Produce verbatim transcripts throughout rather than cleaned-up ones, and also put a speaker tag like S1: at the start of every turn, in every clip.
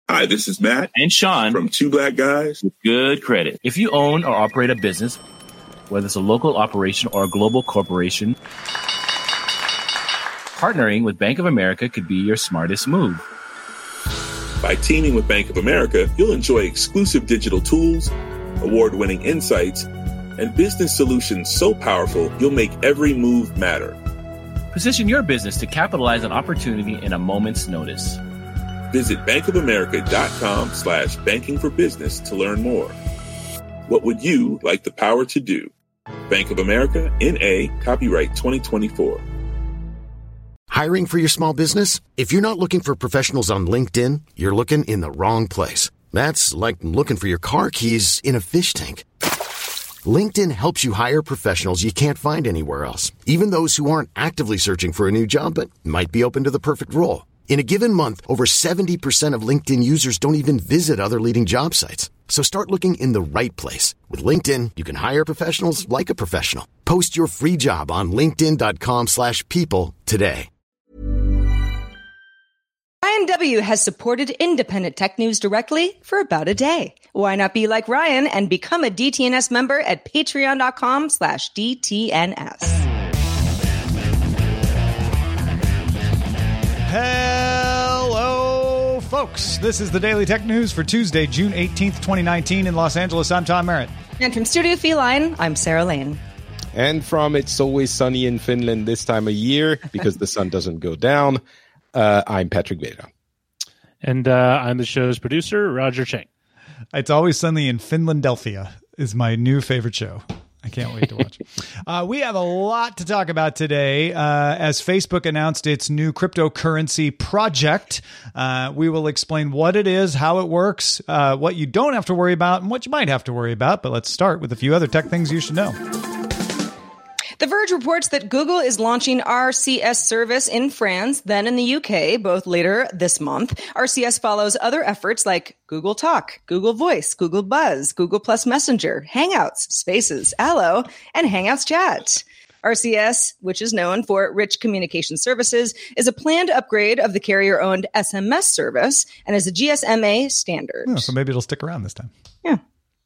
S1: Hi, this is Matt
S2: and Sean
S1: from Two Black Guys
S2: with Good Credit. If you own or operate a business, whether it's a local operation or a global corporation, partnering with Bank of America could be your smartest move.
S1: By teaming with Bank of America, you'll enjoy exclusive digital tools, award-winning insights, and business solutions so powerful you'll make every move matter.
S2: Position your business to capitalize on opportunity in a moment's notice.
S1: Visit bankofamerica.com slash banking for business to learn more. What would you like the power to do? Bank of America, N A, copyright twenty twenty-four.
S3: Hiring for your small business? If you're not looking for professionals on LinkedIn, you're looking in the wrong place. That's like looking for your car keys in a fish tank. LinkedIn helps you hire professionals you can't find anywhere else, even those who aren't actively searching for a new job but might be open to the perfect role. In a given month, over seventy percent of LinkedIn users don't even visit other leading job sites. So start looking in the right place. With LinkedIn, you can hire professionals like a professional. Post your free job on linkedin.com slash people today.
S4: Ryan W. has supported independent tech news directly for about a day. Why not be like Ryan and become a D T N S member at patreon.com slash DTNS.
S5: Hello, folks. This is the Daily Tech News for Tuesday, June eighteenth, twenty nineteen in Los Angeles. I'm Tom Merritt.
S4: And from Studio Feline, I'm Sarah Lane.
S6: And from It's Always Sunny in Finland this time of year, because the sun doesn't go down, uh, I'm Patrick Veda.
S7: And uh, I'm the show's producer, Roger Chang.
S5: It's Always Sunny in Finlandelphia is my new favorite show. I can't wait to watch. uh, we have a lot to talk about today. Uh, as Facebook announced its new cryptocurrency project, uh, we will explain what it is, how it works, uh, what you don't have to worry about, and what you might have to worry about. But let's start with a few other tech things you should know.
S4: The Verge reports that Google is launching R C S service in France, then in the U K, both later this month. R C S follows other efforts like Google Talk, Google Voice, Google Buzz, Google Plus Messenger, Hangouts, Spaces, Allo, and Hangouts Chat. R C S, which is known for Rich Communication Services, is a planned upgrade of the carrier-owned S M S service and is a G S M A standard.
S5: Oh, so maybe it'll stick around this time.
S4: Yeah.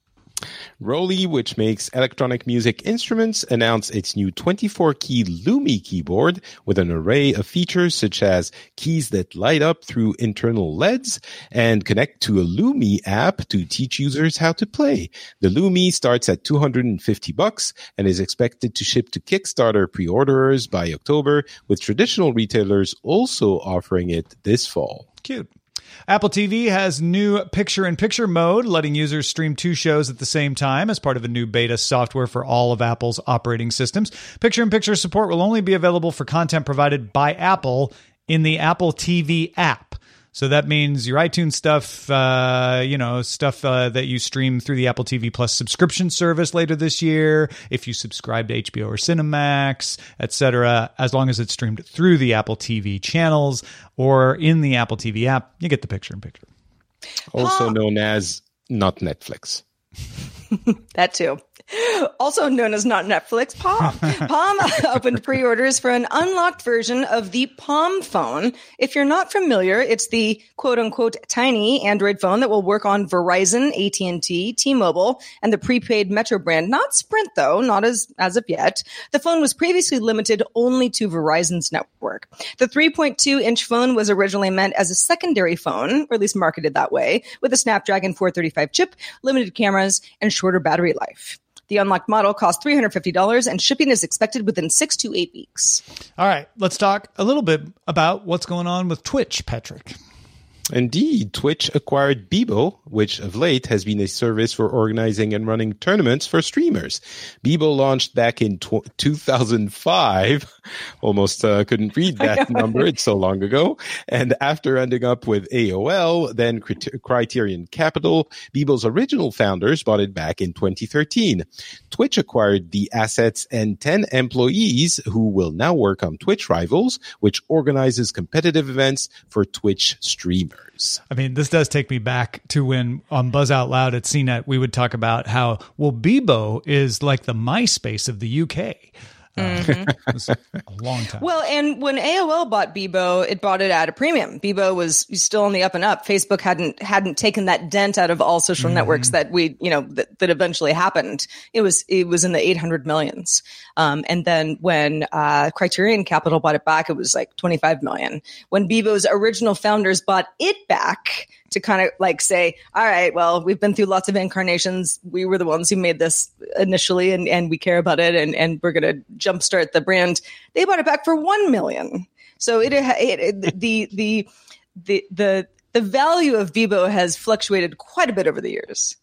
S6: Roly, which makes electronic music instruments, announced its new twenty-four key Lumi keyboard with an array of features such as keys that light up through internal L E Ds and connect to a Lumi app to teach users how to play. The Lumi starts at two hundred fifty bucks and is expected to ship to Kickstarter pre-orderers by October, with traditional retailers also offering it this fall.
S5: Cute. Apple T V has new picture-in-picture mode, letting users stream two shows at the same time as part of a new beta software for all of Apple's operating systems. Picture-in-picture support will only be available for content provided by Apple in the Apple T V app. So that means your iTunes stuff, uh, you know, stuff uh, that you stream through the Apple T V Plus subscription service later this year, if you subscribe to H B O or Cinemax, et cetera, as long as it's streamed through the Apple T V channels or in the Apple T V app, you get the picture-in-picture.
S6: Also known as not Netflix.
S4: That too. Also known as not Netflix, Palm. Palm opened pre-orders for an unlocked version of the Palm phone. If you're not familiar, it's the quote-unquote tiny Android phone that will work on Verizon, A T and T, T-Mobile, and the prepaid Metro brand. Not Sprint, though, not as, as of yet. The phone was previously limited only to Verizon's network. The three point two inch phone was originally meant as a secondary phone, or at least marketed that way, with a Snapdragon four thirty-five chip, limited cameras, and shorter battery life. The unlocked model costs three hundred fifty dollars, and shipping is expected within six to eight weeks.
S5: All right, let's talk a little bit about what's going on with Twitch, Patrick.
S6: Indeed, Twitch acquired Bebo, which of late has been a service for organizing and running tournaments for streamers. Bebo launched back in tw- two thousand five. Almost uh, couldn't read that number. It's so long ago. And after ending up with A O L, then Criterion Capital, Bebo's original founders bought it back in twenty thirteen. Twitch acquired the assets and ten employees who will now work on Twitch Rivals, which organizes competitive events for Twitch streamers.
S5: I mean, this does take me back to when on Buzz Out Loud at C net, we would talk about how, well, Bebo is like the MySpace of the U K.
S4: Mm-hmm.
S5: Uh, it was a long time.
S4: Well, and when A O L bought Bebo, it bought it at a premium. Bebo was still on the up and up. Facebook hadn't hadn't taken that dent out of all social mm-hmm. networks that we, you know, that, that eventually happened. It was it was in the eight hundred millions. Um, and then when uh, Criterion Capital bought it back, it was like twenty-five million. When Bebo's original founders bought it back to kind of like say, all right, well, we've been through lots of incarnations. We were the ones who made this initially, and, and we care about it, and, and we're going to jumpstart the brand. They bought it back for one million. So it, it, it the, the, the, the, the value of Bebo has fluctuated quite a bit over the years.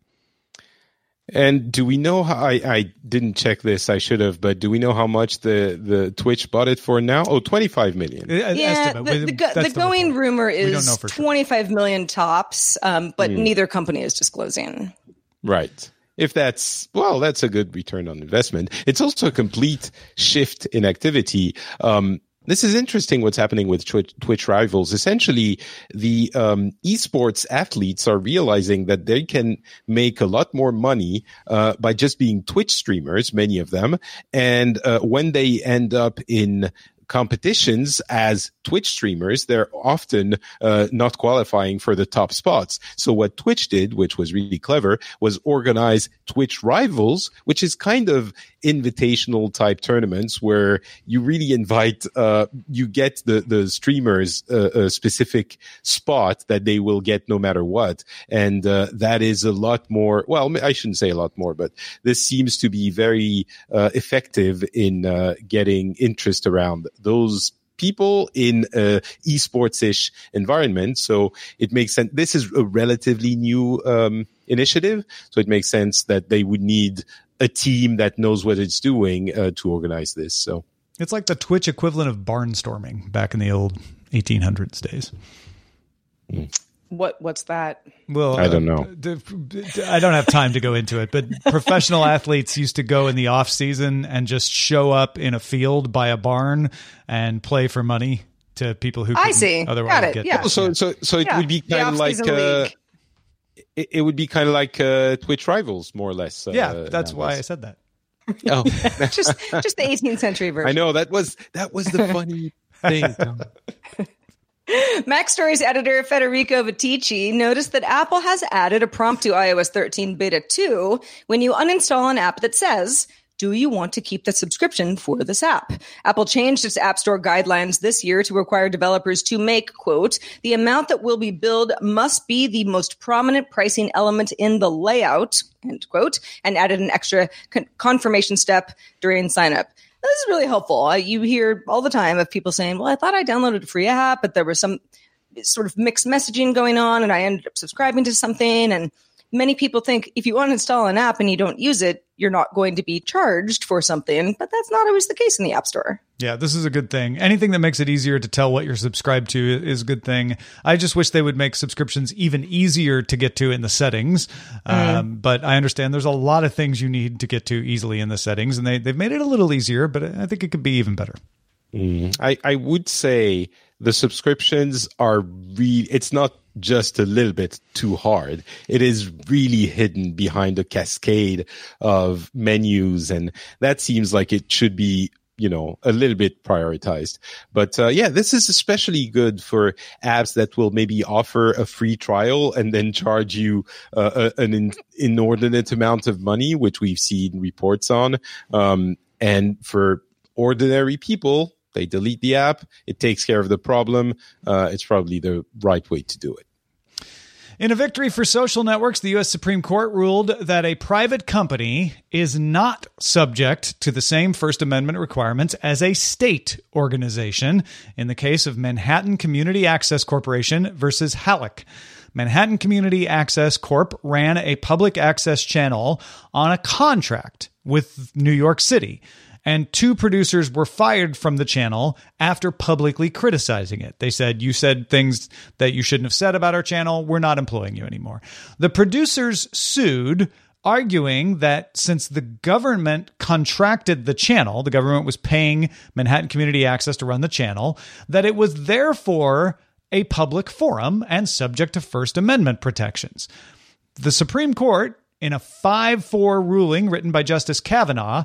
S6: And do we know how, I, I didn't check this, I should have, but do we know how much the, the Twitch bought it for now? Oh, twenty-five million.
S4: Yeah, the, the, the, the going report. rumor is twenty-five sure. million tops, um, but mm. neither company is disclosing.
S6: Right. If that's, well, that's a good return on investment. It's also a complete shift in activity. Um, This is interesting what's happening with Twitch, Twitch Rivals. Essentially, the um, esports athletes are realizing that they can make a lot more money uh, by just being Twitch streamers, many of them. And uh, when they end up in competitions as Twitch streamers, they're often uh, not qualifying for the top spots. So what Twitch did, which was really clever, was organize Twitch Rivals, which is kind of invitational type tournaments where you really invite, uh, you get the, the streamers uh, a specific spot that they will get no matter what. And uh, that is a lot more, well, I shouldn't say a lot more, but this seems to be very uh, effective in uh, getting interest around those people in a esports-ish environment. So it makes sense. This is a relatively new um, initiative. So it makes sense that they would need a team that knows what it's doing uh, to organize this. So
S5: it's like the Twitch equivalent of barnstorming back in the old eighteen hundreds days.
S6: Mm.
S4: What what's that?
S5: Well,
S6: I don't know.
S5: Uh, I don't have time to go into it, but professional athletes used to go in the off season and just show up in a field by a barn and play for money to people who
S4: I see.
S5: Otherwise
S4: Got it.
S5: get
S4: Yeah.
S6: So so so it
S4: yeah.
S6: would be kind of like uh, it, it would be kind of like uh, Twitch Rivals, more or less. Uh,
S5: yeah, that's
S6: nowadays.
S5: why I said that.
S6: Oh,
S4: just just the eighteenth century version.
S6: I know that was that was the funny thing.
S4: Mac Stories editor Federico Vitici noticed that Apple has added a prompt to i O S thirteen Beta two when you uninstall an app that says, do you want to keep the subscription for this app? Apple changed its App Store guidelines this year to require developers to make, quote, the amount that will be billed must be the most prominent pricing element in the layout, end quote, and added an extra con- confirmation step during sign-up. This is really helpful. Uh, you hear all the time of people saying, well, I thought I downloaded a free app, but there was some sort of mixed messaging going on and I ended up subscribing to something. And many people think if you uninstall an app and you don't use it, you're not going to be charged for something, but that's not always the case in the App Store.
S5: Yeah, this is a good thing. Anything that makes it easier to tell what you're subscribed to is a good thing. I just wish they would make subscriptions even easier to get to in the settings. Mm. Um, but I understand there's a lot of things you need to get to easily in the settings, and they, they've made it a little easier, but I think it could be even better.
S6: Mm. I, I would say the subscriptions are really, it's not just a little bit too hard. It is really hidden behind a cascade of menus, and that seems like it should be, you know, a little bit prioritized. But uh, yeah, this is especially good for apps that will maybe offer a free trial and then charge you uh, a, an in, inordinate amount of money, which we've seen reports on. Um, and for ordinary people, they delete the app. It takes care of the problem. Uh, it's probably the right way to do it.
S5: In a victory for social networks, the U S Supreme Court ruled that a private company is not subject to the same First Amendment requirements as a state organization in the case of Manhattan Community Access Corporation versus Halleck. Manhattan Community Access Corp ran a public access channel on a contract with New York City, and two producers were fired from the channel after publicly criticizing it. They said, you said things that you shouldn't have said about our channel. We're not employing you anymore. The producers sued, arguing that since the government contracted the channel, the government was paying Manhattan Community Access to run the channel, that it was therefore a public forum and subject to First Amendment protections. The Supreme Court, in a five four ruling written by Justice Kavanaugh,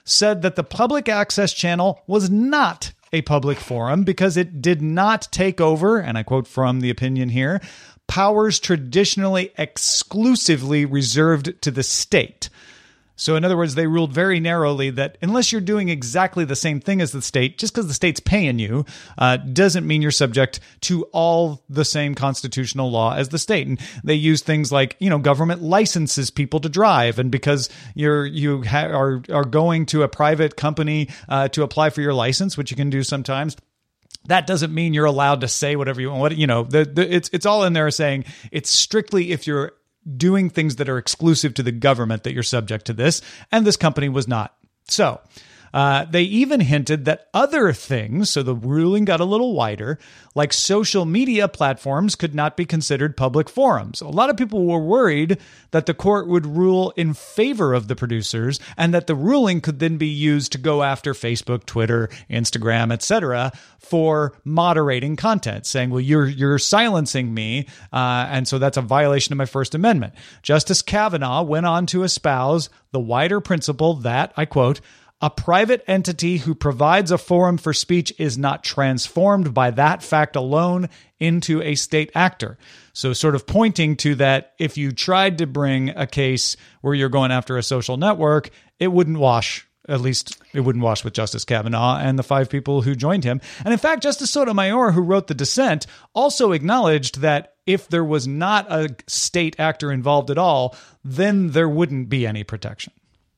S5: said that the public access channel was not a public forum because it did not take over, and I quote from the opinion here, powers traditionally exclusively reserved to the state. So in other words, they ruled very narrowly that unless you're doing exactly the same thing as the state, just because the state's paying you, uh, doesn't mean you're subject to all the same constitutional law as the state. And they use things like, you know, government licenses people to drive. And because you're, you ha- are, are going to a private company uh, to apply for your license, which you can do sometimes, that doesn't mean you're allowed to say whatever you want. What, you know, the, the, it's, it's all in there saying it's strictly if you're doing things that are exclusive to the government that you're subject to this, and this company was not. So uh, they even hinted that other things, so the ruling got a little wider, like social media platforms could not be considered public forums. A lot of people were worried that the court would rule in favor of the producers and that the ruling could then be used to go after Facebook, Twitter, Instagram, et cetera for moderating content, saying, well, you're you're silencing me, uh, and so that's a violation of my First Amendment. Justice Kavanaugh went on to espouse the wider principle that, I quote, a private entity who provides a forum for speech is not transformed by that fact alone into a state actor. So sort of pointing to that if you tried to bring a case where you're going after a social network, it wouldn't wash. At least it wouldn't wash with Justice Kavanaugh and the five people who joined him. And in fact, Justice Sotomayor, who wrote the dissent, also acknowledged that if there was not a state actor involved at all, then there wouldn't be any protection.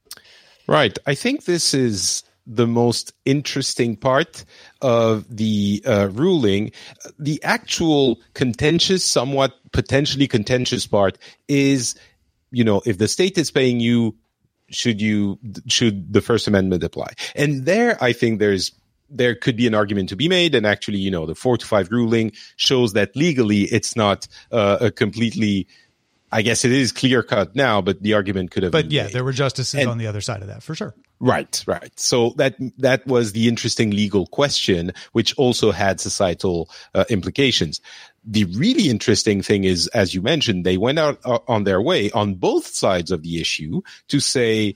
S6: Right. I think this is the most interesting part of the uh, ruling. The actual contentious, somewhat potentially contentious part is, you know, if the state is paying you, should you, should the First Amendment apply? And there, I think there's, there could be an argument to be made. And actually, you know, the four to five ruling shows that legally it's not uh, a completely, I guess it is clear cut now, but the argument could have
S5: but
S6: been
S5: yeah,
S6: made.
S5: There were justices
S6: and,
S5: on the other side of that for sure.
S6: Right, right. So that that was the interesting legal question, which also had societal uh, implications. The really interesting thing is, as you mentioned, they went out uh, on their way on both sides of the issue to say,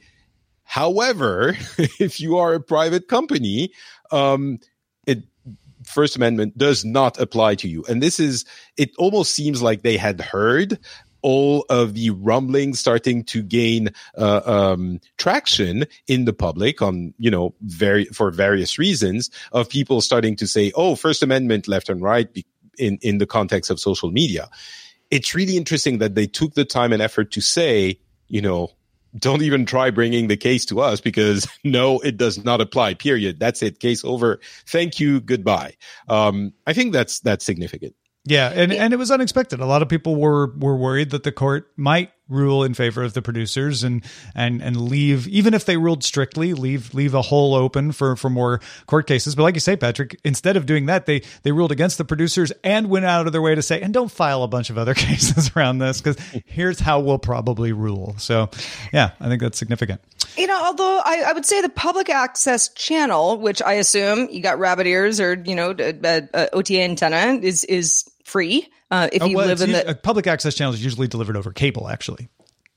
S6: however, if you are a private company, um, it First Amendment does not apply to you. And this is, it almost seems like they had heard all of the rumblings starting to gain uh, um, traction in the public on, you know, very for various reasons of people starting to say, oh, First Amendment left and right be- in, in the context of social media. It's really interesting that they took the time and effort to say, you know, don't even try bringing the case to us because no, it does not apply, period. That's it. Case over. Thank you. Goodbye. Um, I think that's, that's significant.
S5: Yeah, and, and it was unexpected. A lot of people were were worried that the court might rule in favor of the producers and and and leave, even if they ruled strictly, leave leave a hole open for, for more court cases. But like you say, Patrick, instead of doing that, they they ruled against the producers and went out of their way to say, and don't file a bunch of other cases around this because here's how we'll probably rule. So, yeah, I think that's significant.
S4: You know, although I, I would say the public access channel, which I assume you got rabbit ears or, you know, a, a O T A antenna, is is free. Uh, if
S5: oh,
S4: you
S5: well,
S4: live in
S5: us-
S4: the
S5: public access channel is usually delivered over cable, actually.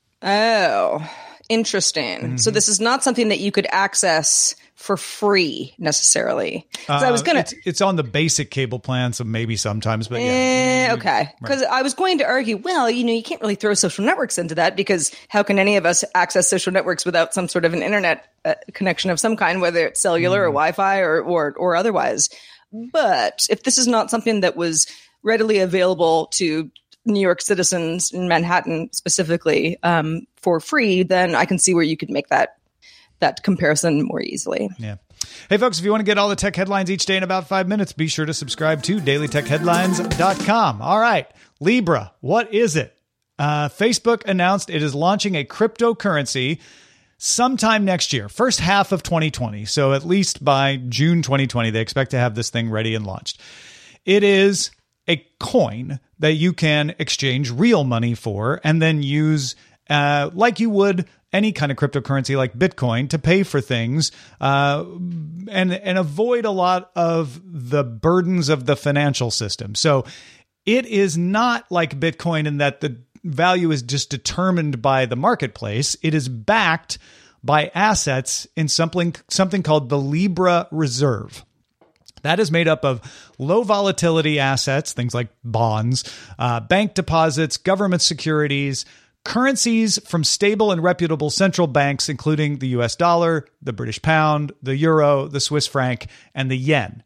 S4: Oh, interesting. Mm-hmm. So this is not something that you could access for free necessarily. Uh, I was gonna.
S5: It's, it's on the basic cable plan, so maybe sometimes, but yeah.
S4: Eh, okay, because right. I was going to argue, well, you know, you can't really throw social networks into that because how can any of us access social networks without some sort of an internet uh, connection of some kind, whether it's cellular mm. or Wi-Fi or, or or otherwise? But if this is not something that was readily available to New York citizens in Manhattan specifically um, for free, then I can see where you could make that that comparison more easily.
S5: Yeah. Hey, folks, if you want to get all the tech headlines each day in about five minutes, be sure to subscribe to daily tech headlines dot com. All right. Libra, what is it? Uh, Facebook announced it is launching a cryptocurrency sometime next year, first half of twenty twenty. So at least by June twenty twenty, they expect to have this thing ready and launched. It is a coin that you can exchange real money for and then use uh, like you would any kind of cryptocurrency like Bitcoin to pay for things uh, and, and avoid a lot of the burdens of the financial system. So it is not like Bitcoin in that the value is just determined by the marketplace. It is backed buy assets in something, something called the Libra Reserve. That is made up of low volatility assets, things like bonds, uh, bank deposits, government securities, currencies from stable and reputable central banks, including the U S dollar, the British pound, the euro, the Swiss franc, and the yen.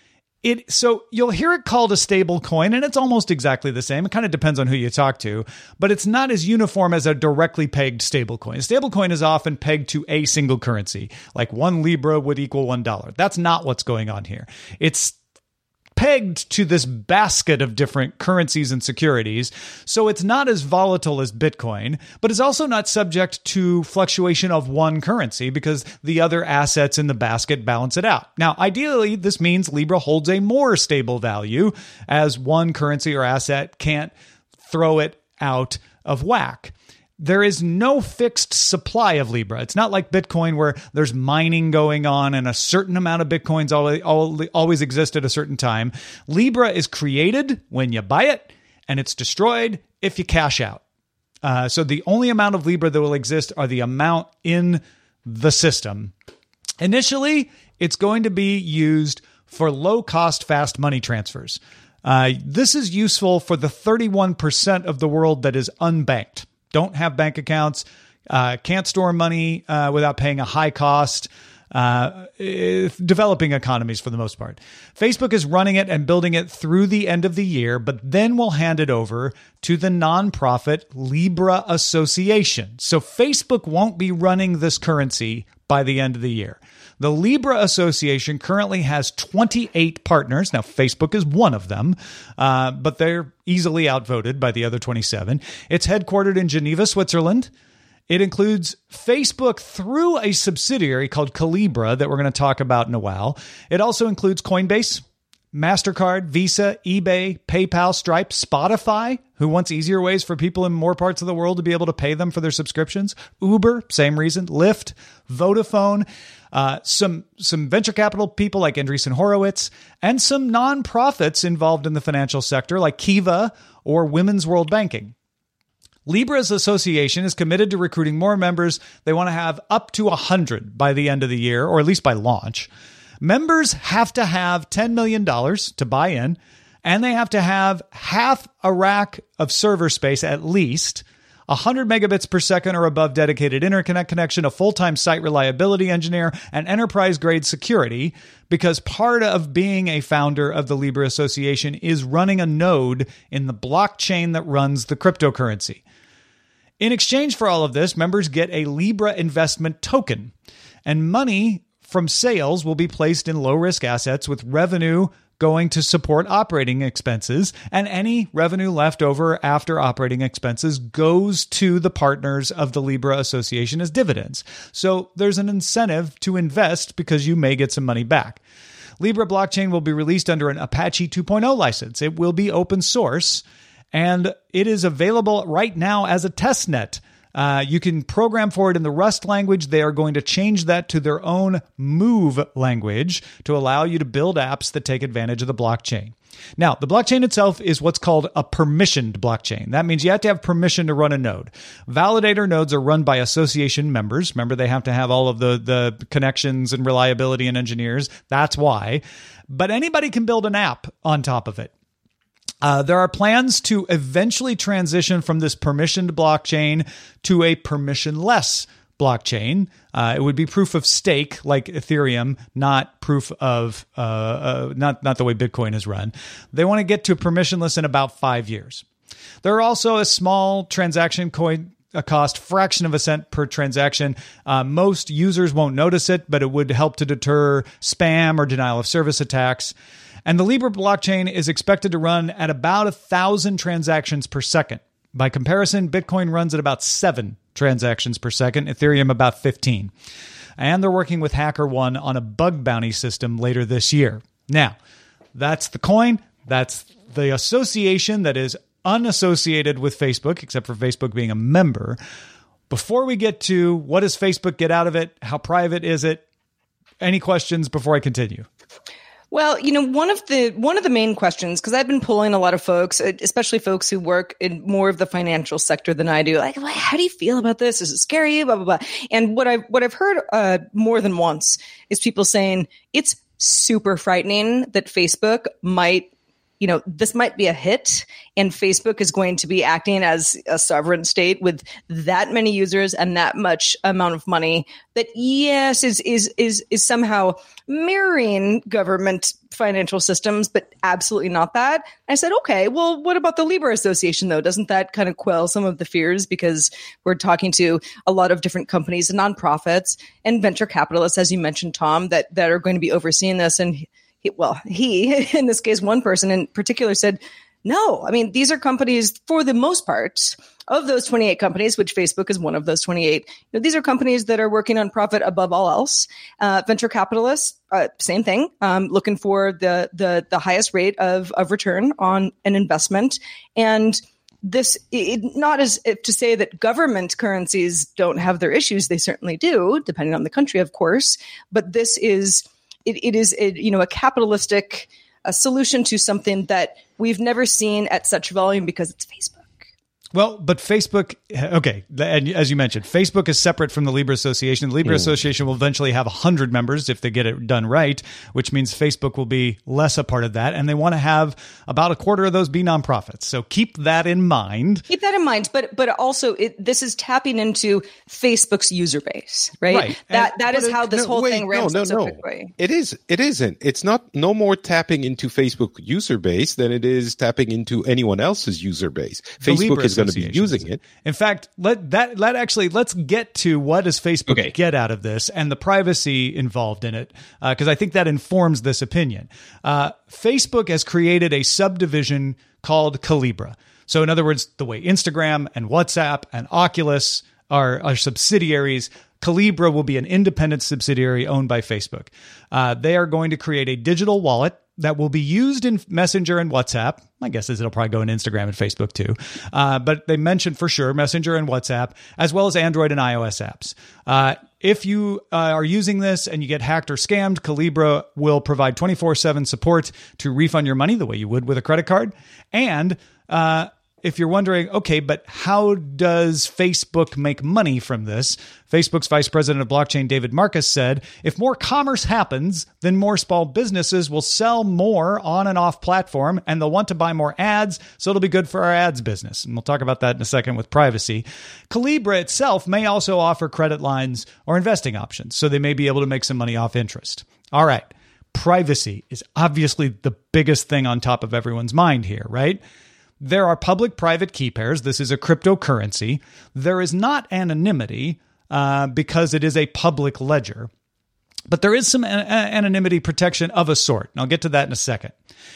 S5: It, so you'll hear it called a stable coin, and it's almost exactly the same. It kind of depends on who you talk to, but it's not as uniform as a directly pegged stable coin. A stable coin is often pegged to a single currency, like one Libra would equal one dollar. That's not what's going on here. It's pegged to this basket of different currencies and securities. So it's not as volatile as Bitcoin, but it's also not subject to fluctuation of one currency because the other assets in the basket balance it out. Now, ideally, this means Libra holds a more stable value as one currency or asset can't throw it out of whack. There is no fixed supply of Libra. It's not like Bitcoin where there's mining going on and a certain amount of Bitcoins always, always exist at a certain time. Libra is created when you buy it, and it's destroyed if you cash out. Uh, so the only amount of Libra that will exist are the amount in the system. Initially, it's going to be used for low-cost, fast money transfers. Uh, this is useful for the thirty-one percent of the world that is unbanked. Don't have bank accounts, uh, can't store money uh, without paying a high cost, uh, developing economies for the most part. Facebook is running it and building it through the end of the year, but then we'll hand it over to the nonprofit Libra Association. So Facebook won't be running this currency by the end of the year. The Libra Association currently has twenty-eight partners. Now, Facebook is one of them, uh, but they're easily outvoted by the other twenty-seven. It's headquartered in Geneva, Switzerland. It includes Facebook through a subsidiary called Calibra that we're going to talk about in a while. It also includes Coinbase, MasterCard, Visa, eBay, PayPal, Stripe, Spotify, who wants easier ways for people in more parts of the world to be able to pay them for their subscriptions, Uber, same reason, Lyft, Vodafone, uh, some some venture capital people like Andreessen Horowitz, and some nonprofits involved in the financial sector like Kiva or Women's World Banking. Libra's association is committed to recruiting more members. They want to have up to one hundred by the end of the year, or at least by launch. Members have to have ten million dollars to buy in, and they have to have half a rack of server space at least, one hundred megabits per second or above dedicated interconnect connection, a full-time site reliability engineer, and enterprise-grade security, because part of being a founder of the Libra Association is running a node in the blockchain that runs the cryptocurrency. In exchange for all of this, members get a Libra investment token, and money from sales will be placed in low-risk assets with revenue going to support operating expenses, and any revenue left over after operating expenses goes to the partners of the Libra Association as dividends. So there's an incentive to invest because you may get some money back. Libra blockchain will be released under an Apache two point oh license. It will be open source, and it is available right now as a testnet. Uh, you can program for it in the Rust language. They are going to change that to their own Move language to allow you to build apps that take advantage of the blockchain. Now, the blockchain itself is what's called a permissioned blockchain. That means you have to have permission to run a node. Validator nodes are run by association members. Remember, they have to have all of the, the connections and reliability and engineers. That's why. But anybody can build an app on top of it. Uh, there are plans to eventually transition from this permissioned blockchain to a permissionless blockchain. Uh, it would be proof of stake like Ethereum, not proof of, uh, uh, not, not the way Bitcoin is run. They want to get to permissionless in about five years. There are also a small transaction coin, a cost fraction of a cent per transaction. Uh, most users won't notice it, but it would help to deter spam or denial of service attacks. And the Libra blockchain is expected to run at about one thousand transactions per second. By comparison, Bitcoin runs at about seven transactions per second, Ethereum about fifteen. And they're working with HackerOne on a bug bounty system later this year. Now, that's the coin. That's the association that is unassociated with Facebook, except for Facebook being a member. Before we get to what does Facebook get out of it, how private is it, any questions before I continue?
S4: Well, you know, one of the one of the main questions, because I've been pulling a lot of folks, especially folks who work in more of the financial sector than I do, like, how do you feel about this? Is it scary? Blah blah blah. And what I've what I've heard uh, more than once is people saying it's super frightening that Facebook might, you know, this might be a hit, and Facebook is going to be acting as a sovereign state with that many users and that much amount of money that, yes, is is is is somehow mirroring government financial systems, but absolutely not that. I said, okay, well, what about the Libra Association, though? Doesn't that kind of quell some of the fears? Because we're talking to a lot of different companies and nonprofits and venture capitalists, as you mentioned, Tom, that that are going to be overseeing this. And he, well, he, in this case, one person in particular said, no, I mean, these are companies, for the most part, of those twenty-eight companies, which Facebook is one of those twenty-eight, you know, these are companies that are working on profit above all else. Uh, venture capitalists, uh, same thing, um, looking for the the the highest rate of of return on an investment. And this, it, not as if to say that government currencies don't have their issues, they certainly do, depending on the country, of course. But this is, it, it is, a, you know, a capitalistic a solution to something that we've never seen at such volume because it's Facebook.
S5: Well, but Facebook, okay, and as you mentioned, Facebook is separate from the Libra Association. The Libra mm. Association will eventually have one hundred members if they get it done right, which means Facebook will be less a part of that. And they want to have about a quarter of those be nonprofits. So keep that in mind.
S4: Keep that in mind. But but also, it, this is tapping into Facebook's user base, right?
S5: right.
S4: That
S5: and,
S4: That is
S6: it,
S4: how this
S6: no,
S4: whole
S6: wait,
S4: thing ramps
S6: no, no,
S4: up so
S6: no.
S4: quickly.
S6: It is. It isn't. It's not no more tapping into Facebook user base than it is tapping into anyone else's user base.
S5: The
S6: Facebook
S5: Libra
S6: is going to be using it.
S5: In fact, let that let actually let's get to what does Facebook
S6: okay.
S5: get out of this and the privacy involved in it, because uh, I think that informs this opinion. Uh, Facebook has created a subdivision called Calibra. So, in other words, the way Instagram and WhatsApp and Oculus are, are subsidiaries, Calibra will be an independent subsidiary owned by Facebook. Uh, they are going to create a digital wallet that will be used in Messenger and WhatsApp. My guess is it'll probably go in Instagram and Facebook too. Uh, but they mentioned for sure Messenger and WhatsApp, as well as Android and iOS apps. Uh, if you uh, are using this and you get hacked or scammed, Calibra will provide twenty-four seven support to refund your money the way you would with a credit card. And uh, if you're wondering, okay, but how does Facebook make money from this? Facebook's vice president of blockchain, David Marcus, said, if more commerce happens, then more small businesses will sell more on and off platform, and they'll want to buy more ads, so it'll be good for our ads business. And we'll talk about that in a second with privacy. Calibra itself may also offer credit lines or investing options, so they may be able to make some money off interest. All right, privacy is obviously the biggest thing on top of everyone's mind here, right? There are public-private key pairs. This is a cryptocurrency. There is not anonymity uh, because it is a public ledger. But there is some an- anonymity protection of a sort. And I'll get to that in a second.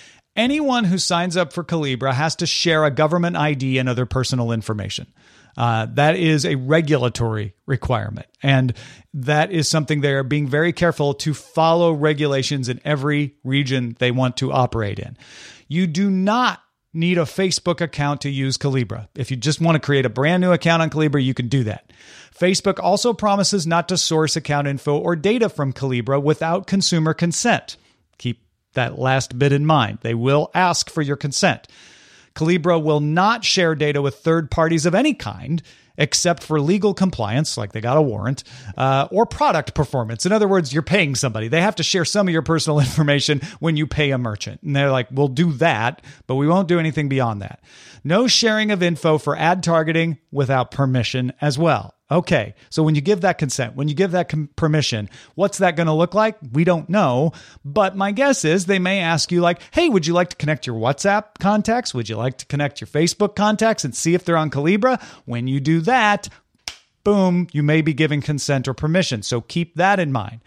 S5: Anyone who signs up for Calibra has to share a government I D and other personal information. Uh, that is a regulatory requirement. And that is something they're being very careful to follow regulations in every region they want to operate in. You do not need a Facebook account to use Calibra. If you just want to create a brand new account on Calibra, you can do that. Facebook also promises not to source account info or data from Calibra without consumer consent. Keep that last bit in mind. They will ask for your consent. Calibra will not share data with third parties of any kind, except for legal compliance, like they got a warrant, uh, or product performance. In other words, you're paying somebody. They have to share some of your personal information when you pay a merchant. And they're like, we'll do that, but we won't do anything beyond that. No sharing of info for ad targeting without permission as well. Okay, so when you give that consent, when you give that com- permission, what's that going to look like? We don't know, but my guess is they may ask you like, hey, would you like to connect your WhatsApp contacts? Would you like to connect your Facebook contacts and see if they're on Calibra? When you do that, boom, you may be giving consent or permission, so keep that in mind.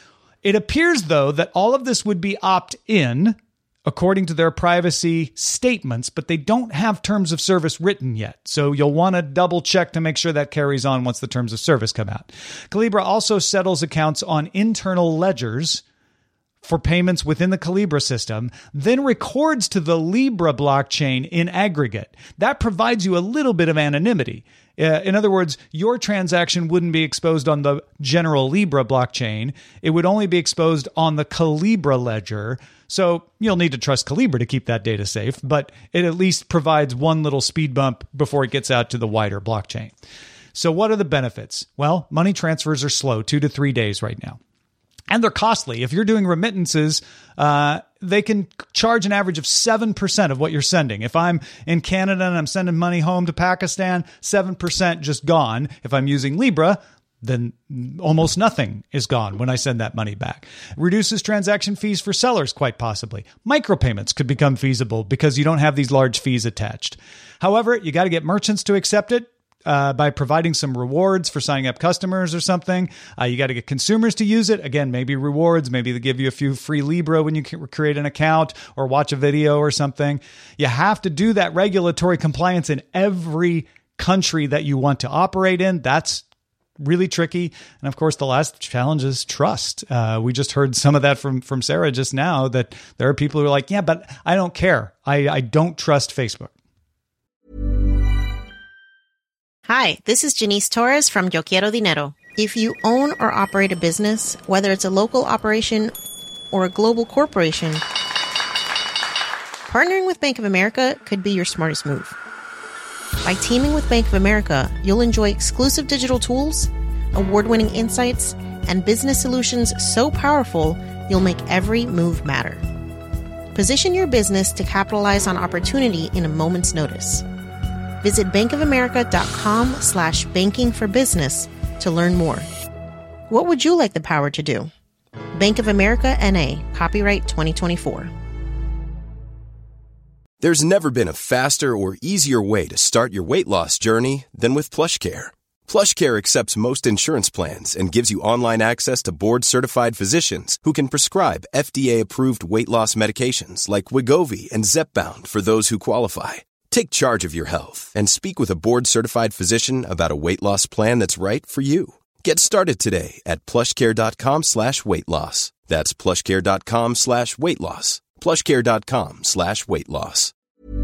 S5: It appears, though, that all of this would be opt-in, according to their privacy statements, but they don't have terms of service written yet. So you'll want to double check to make sure that carries on once the terms of service come out. Calibra also settles accounts on internal ledgers for payments within the Calibra system, then records to the Libra blockchain in aggregate. That provides you a little bit of anonymity. Uh, in other words, your transaction wouldn't be exposed on the general Libra blockchain. It would only be exposed on the Calibra ledger. So you'll need to trust Calibra to keep that data safe, but it at least provides one little speed bump before it gets out to the wider blockchain. So what are the benefits? Well, money transfers are slow, two to three days right now. And they're costly. If you're doing remittances, uh, they can charge an average of seven percent of what you're sending. If I'm in Canada and I'm sending money home to Pakistan, seven percent just gone. If I'm using Libra, then almost nothing is gone when I send that money back. Reduces transaction fees for sellers, quite possibly. Micropayments could become feasible because you don't have these large fees attached. However, you got to get merchants to accept it. Uh, by providing some rewards for signing up customers or something. Uh, you got to get consumers to use it. Again, maybe rewards. Maybe they give you a few free Libra when you create an account or watch a video or something. You have to do that regulatory compliance in every country that you want to operate in. That's really tricky. And of course, the last challenge is trust. Uh, we just heard some of that from, from Sarah just now, that there are people who are like, yeah, but I don't care. I, I don't trust Facebook.
S8: Hi, this is Janice Torres from Yo Quiero Dinero. If you own or operate a business, whether it's a local operation or a global corporation, partnering with Bank of America could be your smartest move. By teaming with Bank of America, you'll enjoy exclusive digital tools, award-winning insights, and business solutions so powerful, you'll make every move matter. Position your business to capitalize on opportunity in a moment's notice. Visit bankofamerica.com slash banking for business to learn more. What would you like the power to do? Bank of America N A, copyright twenty twenty-four.
S9: There's never been a faster or easier way to start your weight loss journey than with PlushCare. PlushCare accepts most insurance plans and gives you online access to board-certified physicians who can prescribe F D A-approved weight loss medications like Wegovy and Zepbound for those who qualify. Take charge of your health and speak with a board-certified physician about a weight loss plan that's right for you. Get started today at plushcare.com slash weight loss. That's plushcare.com slash weight loss. plushcare.com slash weight loss.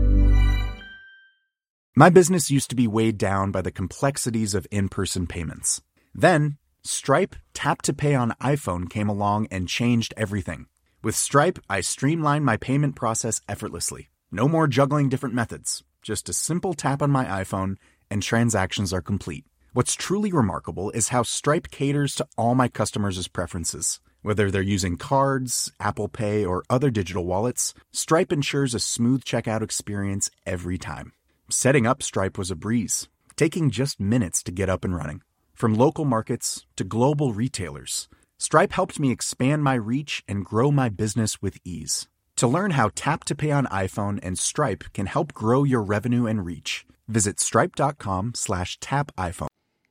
S10: My business used to be weighed down by the complexities of in-person payments. Then, Stripe Tap to Pay on iPhone came along and changed everything. With Stripe, I streamlined my payment process effortlessly. No more juggling different methods. Just a simple tap on my iPhone and transactions are complete. What's truly remarkable is how Stripe caters to all my customers' preferences. Whether they're using cards, Apple Pay, or other digital wallets, Stripe ensures a smooth checkout experience every time. Setting up Stripe was a breeze, taking just minutes to get up and running. From local markets to global retailers, Stripe helped me expand my reach and grow my business with ease. To learn how Tap to Pay on iPhone and Stripe can help grow your revenue and reach, visit stripe.com slash tap iPhone.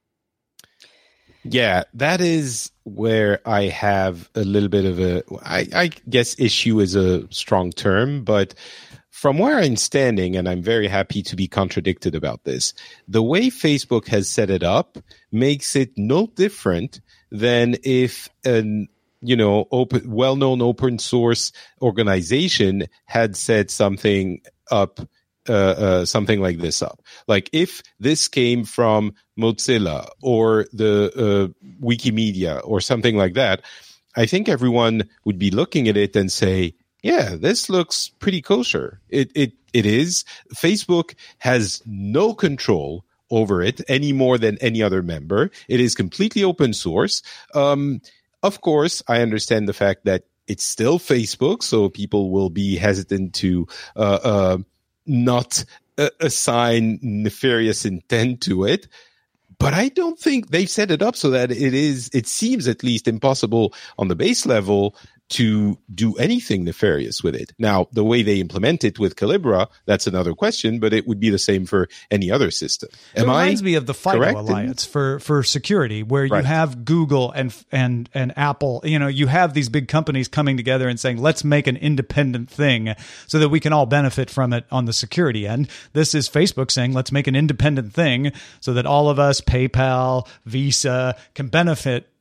S6: Yeah, that is where I have a little bit of a, I, I guess issue is a strong term, but from where I'm standing, and I'm very happy to be contradicted about this, the way Facebook has set it up makes it no different than if an you know, open, well-known open source organization had set something up, uh, uh, something like this up. Like if this came from Mozilla or the uh, Wikimedia or something like that, I think everyone would be looking at it and say, yeah, this looks pretty kosher. It, it, it is. Facebook has no control over it any more than any other member. It is completely open source. Um, Of course, I understand the fact that it's still Facebook, so people will be hesitant to uh, uh, not uh, assign nefarious intent to it. But I don't think they've set it up so that it is, it seems at least impossible on the base level to do anything nefarious with it. Now, the way they implement it with Calibra, that's another question, but it would be the same for any other system.
S5: Am it reminds I me of the FIDO Alliance for, for security, where right. you have Google and and and Apple. You know, you have these big companies coming together and saying, let's make an independent thing so that we can all benefit from it on the security end. This is Facebook saying, let's make an independent thing so that all of us, PayPal, Visa, can benefit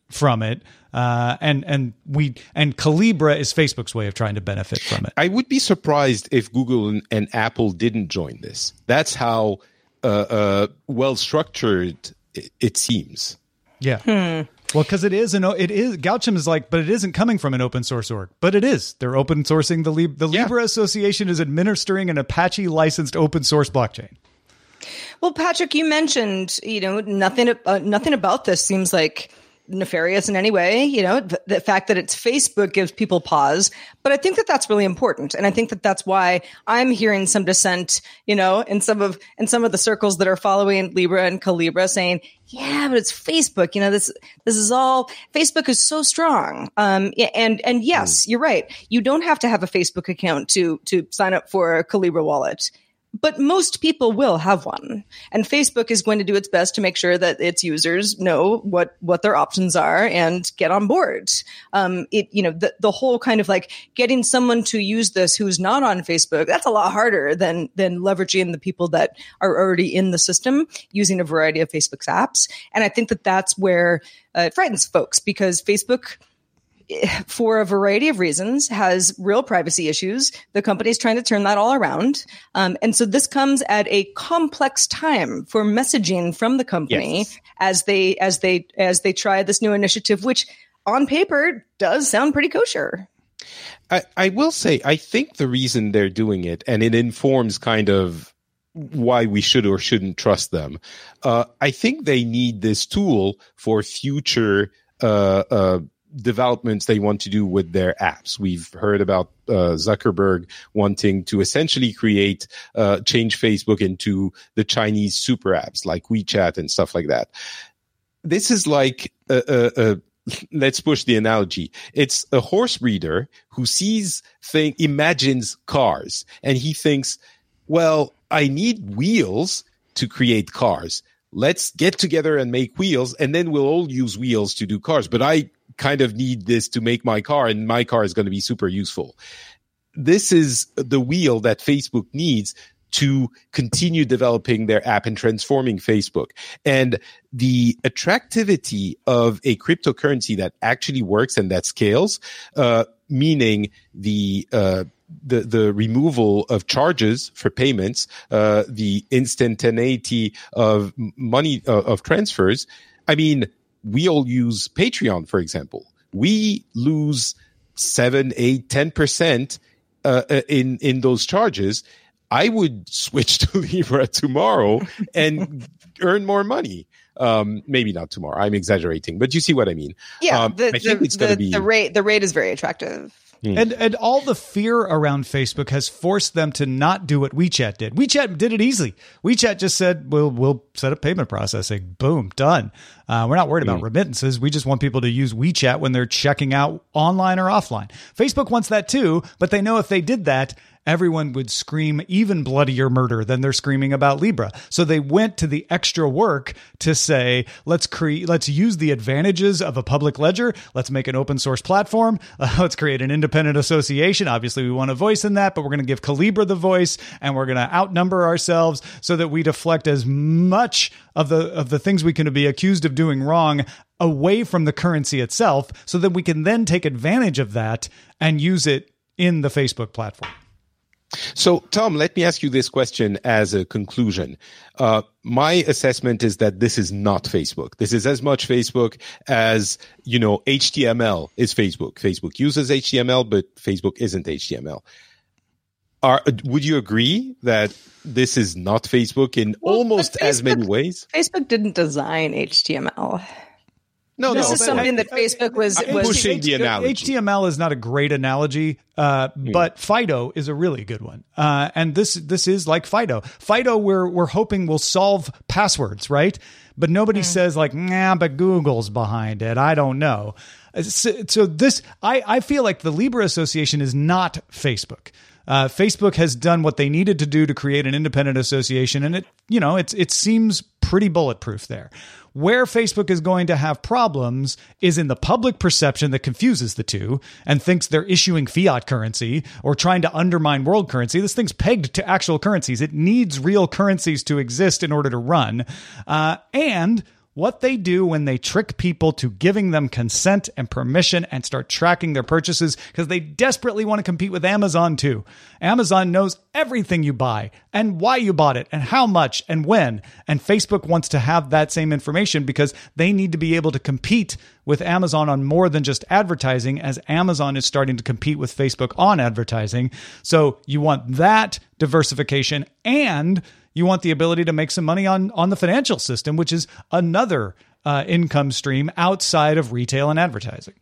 S5: from it. Uh, and and we and Calibra is Facebook's way of trying to benefit from it.
S6: I would be surprised if Google and, and Apple didn't join this. That's how uh, uh, well structured it, it seems.
S5: Yeah. Hmm. Well, because it is an it is Gaucham is like, but it isn't coming from an open source org. But it is. They're open sourcing the Lib- the yeah. Libra Association is administering an Apache licensed open source blockchain.
S4: Well, Patrick, you mentioned, you know, nothing uh, nothing about this seems like nefarious in any way. You know, the, the fact that it's Facebook gives people pause, but I think that that's really important. And I think that that's why I'm hearing some dissent, you know, in some of, in some of the circles that are following Libra and Calibra saying, yeah, but it's Facebook. You know, this, this is all, Facebook is so strong. Um, and, and yes, you're right. You don't have to have a Facebook account to, to sign up for a Calibra wallet. But most people will have one. And Facebook is going to do its best to make sure that its users know what, what their options are and get on board. Um, it, you know, the, the whole kind of like getting someone to use this who's not on Facebook, that's a lot harder than, than leveraging the people that are already in the system using a variety of Facebook's apps. And I think that that's where uh, it frightens folks, because Facebook, for a variety of reasons, has real privacy issues. The company's trying to turn that all around. Um, and so this comes at a complex time for messaging from the company yes. as they, as they, as they try this new initiative, which on paper does sound pretty kosher.
S6: I, I will say, I think the reason they're doing it, and it informs kind of why we should or shouldn't trust them. Uh, I think they need this tool for future, uh, uh, developments they want to do with their apps. We've heard about uh, Zuckerberg wanting to essentially create, uh, change Facebook into the Chinese super apps like WeChat and stuff like that. This is like, a, a, a, let's push the analogy. It's a horse breeder who sees, thing, imagines cars, and he thinks, well, I need wheels to create cars. Let's get together and make wheels, and then we'll all use wheels to do cars. But I kind of need this to make my car, and my car is going to be super useful. This is the wheel that Facebook needs to continue developing their app and transforming Facebook. And the attractivity of a cryptocurrency that actually works and that scales, uh, meaning the, uh, the, the removal of charges for payments, uh, the instantaneity of money, uh, of transfers. I mean, we all use Patreon, for example. We lose seven, eight, ten percent uh, in in those charges. I would switch to Libra tomorrow and earn more money. Um, maybe not tomorrow. I'm exaggerating, but you see what I mean.
S4: Yeah,
S6: um,
S4: the,
S6: I think
S4: the,
S6: it's going to
S4: the,
S6: be
S4: the rate. The rate is very attractive.
S5: Mm. And and all the fear around Facebook has forced them to not do what WeChat did. WeChat did it easily. WeChat just said, "We'll we'll set up payment processing. Boom, done. Uh, we're not worried about mm. remittances. We just want people to use WeChat when they're checking out online or offline." Facebook wants that too, but they know if they did that, everyone would scream even bloodier murder than they're screaming about Libra. So they went to the extra work to say, let's create, let's use the advantages of a public ledger. Let's make an open source platform. Uh, let's create an independent association. Obviously, we want a voice in that, but we're going to give Calibra the voice, and we're going to outnumber ourselves so that we deflect as much of the of the things we can be accused of doing wrong away from the currency itself, so that we can then take advantage of that and use it in the Facebook platform.
S6: So, Tom, let me ask you this question as a conclusion. Uh, my assessment is that this is not Facebook. This is as much Facebook as, you know, H T M L is Facebook. Facebook uses H T M L, but Facebook isn't H T M L. Are, would you agree that this is not Facebook in well, almost Facebook, as many ways?
S4: Facebook didn't design H T M L.
S6: No,
S4: this
S6: no,
S4: is something I, that Facebook was,
S6: I'm
S4: was
S6: pushing the analogy.
S5: H T M L is not a great analogy, uh, mm. but Fido is a really good one. Uh, and this this is like Fido. Fido, we're we're hoping will solve passwords, right? But nobody mm. says like, nah, but Google's behind it. I don't know. So, so this, I, I feel like the Libra Association is not Facebook. Uh, Facebook has done what they needed to do to create an independent association, and it, you know, it's it seems pretty bulletproof there. Where Facebook is going to have problems is in the public perception that confuses the two and thinks they're issuing fiat currency or trying to undermine world currency. This thing's pegged to actual currencies. It needs real currencies to exist in order to run. Uh, and what they do when they trick people to giving them consent and permission and start tracking their purchases because they desperately want to compete with Amazon too. Amazon knows everything you buy and why you bought it and how much and when. And Facebook wants to have that same information because they need to be able to compete with Amazon on more than just advertising, as Amazon is starting to compete with Facebook on advertising. So you want that diversification, and you want the ability to make some money on, on the financial system, which is another uh, income stream outside of retail and advertising.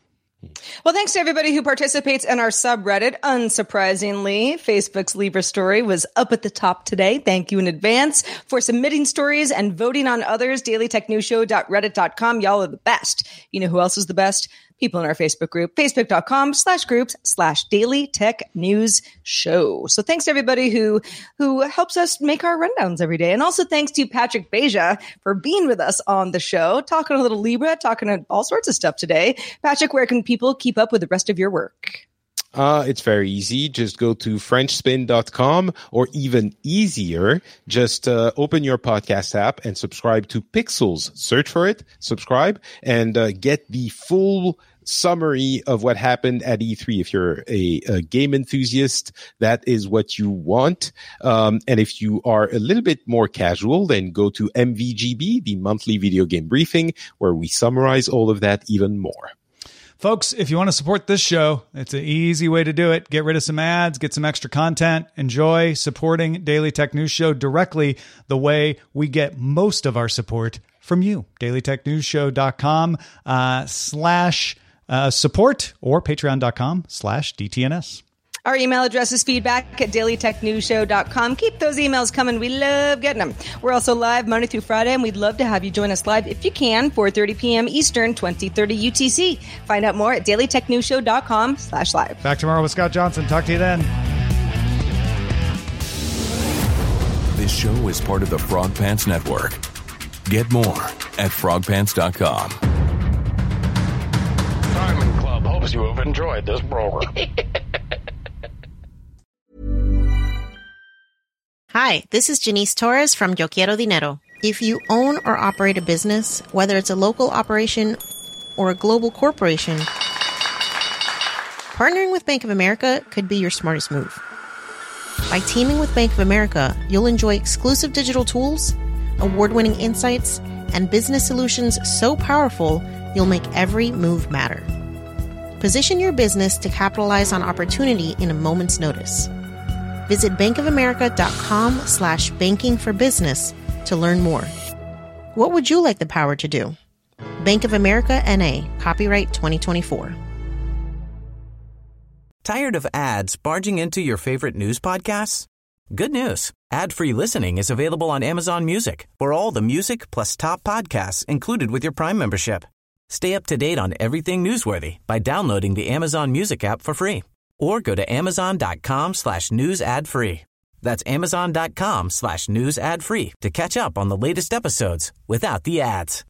S4: Well, thanks to everybody who participates in our subreddit. Unsurprisingly, Facebook's Libra story was up at the top today. Thank you in advance for submitting stories and voting on others. daily tech news show dot reddit dot com. Y'all are the best. You know who else is the best? People in our Facebook group, facebook.com slash groups slash daily tech news show. So thanks to everybody who, who helps us make our rundowns every day. And also thanks to Patrick Beja for being with us on the show, talking a little Libra, talking all sorts of stuff today. Patrick, where can people keep up with the rest of your work?
S6: Uh, it's very easy. Just go to french spin dot com, or even easier, just uh, open your podcast app and subscribe to Pixels. Search for it, subscribe, and uh, get the full summary of what happened at E three. If you're a, a game enthusiast, that is what you want. Um, and if you are a little bit more casual, then go to M V G B, the monthly video game briefing, where we summarize all of that even more.
S5: Folks, if you want to support this show, it's an easy way to do it. Get rid of some ads, get some extra content, enjoy supporting Daily Tech News Show directly the way we get most of our support from you. daily tech news show dot com uh, slash uh, support or patreon dot com slash D T N S.
S4: Our email address is feedback at daily tech news show dot com. Keep those emails coming. We love getting them. We're also live Monday through Friday, and we'd love to have you join us live if you can, four thirty p.m. Eastern, twenty thirty U T C. Find out more at daily tech news show dot com slash live.
S5: Back tomorrow with Scott Johnson. Talk to you then.
S11: This show is part of the Frog Pants Network. Get more at frog pants dot com.
S12: Diamond Club hopes you have enjoyed this program.
S8: Hi, this is Janice Torres from Yo Quiero Dinero. If you own or operate a business, whether it's a local operation or a global corporation, partnering with Bank of America could be your smartest move. By teaming with Bank of America, you'll enjoy exclusive digital tools, award-winning insights, and business solutions so powerful, you'll make every move matter. Position your business to capitalize on opportunity in a moment's notice. Visit bankofamerica.com slash banking for business to learn more. What would you like the power to do? Bank of America N A, copyright twenty twenty-four.
S13: Tired of ads barging into your favorite news podcasts? Good news. Ad-free listening is available on Amazon Music for all the music plus top podcasts included with your Prime membership. Stay up to date on everything newsworthy by downloading the Amazon Music app for free. Or go to amazon.com slash news ad free. That's amazon.com slash news ad free to catch up on the latest episodes without the ads.